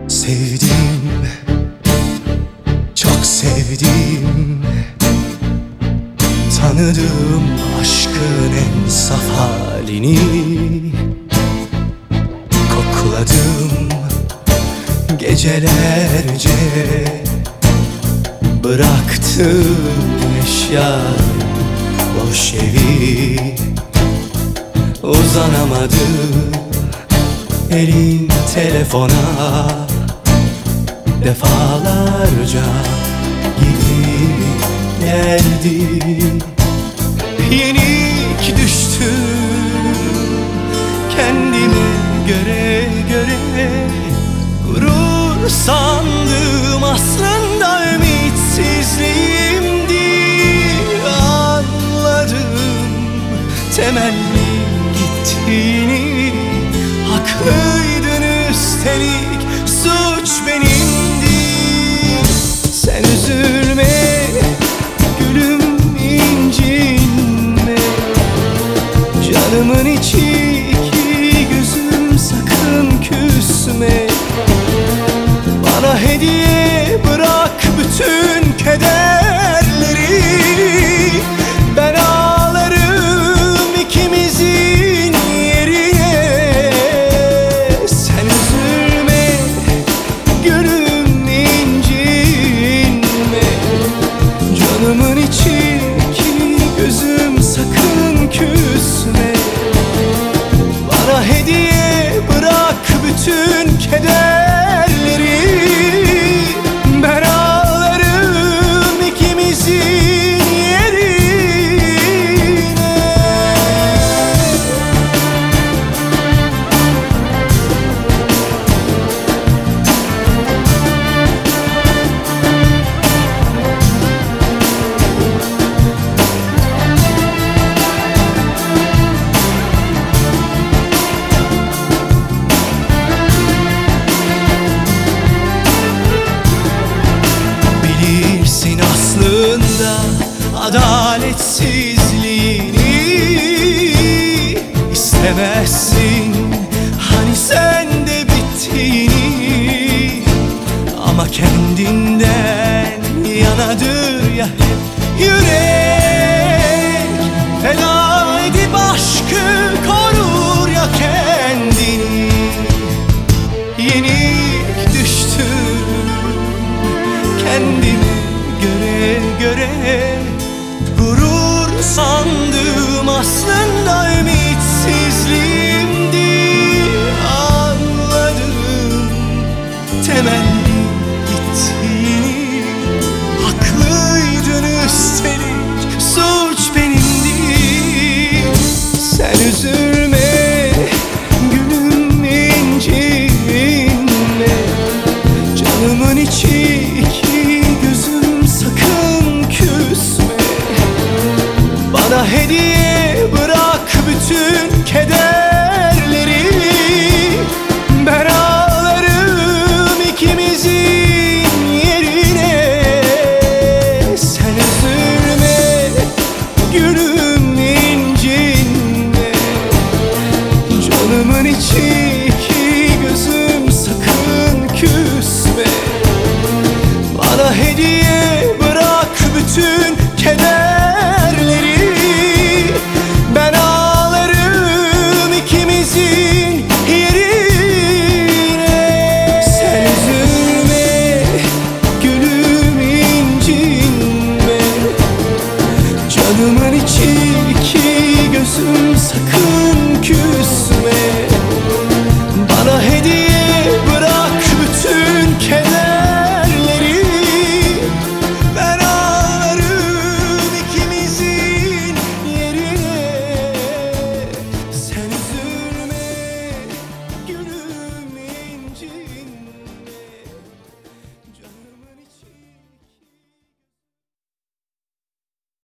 Sevdim, çok sevdim. Tanıdım aşkın en saf halini. Kokladım gecelerce. Bıraktım eşya boş evi. Uzanamadım elin telefona. Defalarca gidip geldi. Yenik düştüm kendime göre gurur sandım, aslında ümitsizliğimdi. Anladım temelli gittiğini. Haklıydın üstelik, suç benimdi. Sen üzülme gülüm, incinme. Canımın içi gözüm, sakın küsme. Bana hediye bırak bütün kederleri. Ben ağlarım ikimizin yerine. Sen üzülme gülüm, incinme. Canımın içi gözüm, sakın küsme. Bana hediye bırak bütün kederleri. Ben ağlarım ikimizin yerine. Bilirsin aslında adaletsizliğini. İstemezsin hani sen de bittiğini. Ama kendinden yanadır ya hep yürek. Feda edip aşkı korur ya kendini. Yenik düştüm kendime göre gurur sandım, aslında ümitsizliğimdi. Anladım temelli gittiğini. Haklıydın üstelik, suç benimdi. Sen üzülme gülüm, incinme. Canımın içi gözüm, sakın küsme. Bana hediye bırak bütün kederleri. Ben ağlarım ikimizin yerine. Sen üzülme gülüm, incinme. Canımın içi gözüm, sakın küsme. Bana hediye bırak bütün kederleri. Ben ağlarım ikimizin yerine. Sen üzülme gülüm, incinme. Canımın içi gözüm,